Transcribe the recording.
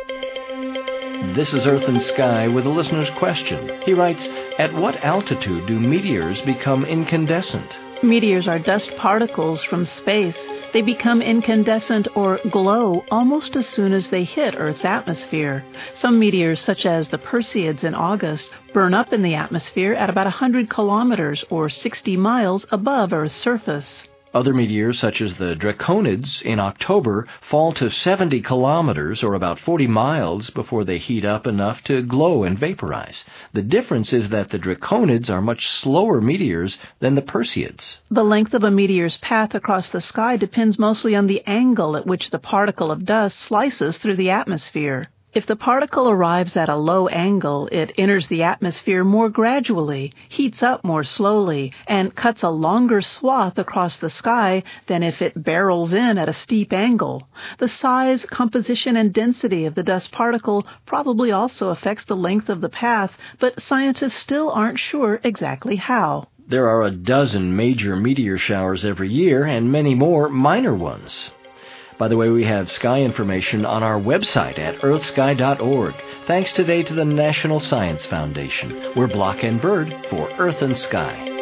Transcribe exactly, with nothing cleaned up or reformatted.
This is Earth and Sky with a listener's question. He writes, at what altitude do meteors become incandescent? Meteors are dust particles from space. They become incandescent or glow almost as soon as they hit Earth's atmosphere. Some meteors, such as the Perseids in August, burn up in the atmosphere at about one hundred kilometers or sixty miles above Earth's surface. Other meteors, such as the Draconids in October, fall to seventy kilometers or about forty miles before they heat up enough to glow and vaporize. The difference is that the Draconids are much slower meteors than the Perseids. The length of a meteor's path across the sky depends mostly on the angle at which the particle of dust slices through the atmosphere. If the particle arrives at a low angle, it enters the atmosphere more gradually, heats up more slowly, and cuts a longer swath across the sky than if it barrels in at a steep angle. The size, composition, and density of the dust particle probably also affects the length of the path, but scientists still aren't sure exactly how. There are a dozen major meteor showers every year and many more minor ones. By the way, we have sky information on our website at earth sky dot org. Thanks today to the National Science Foundation. We're Block and Bird for Earth and Sky.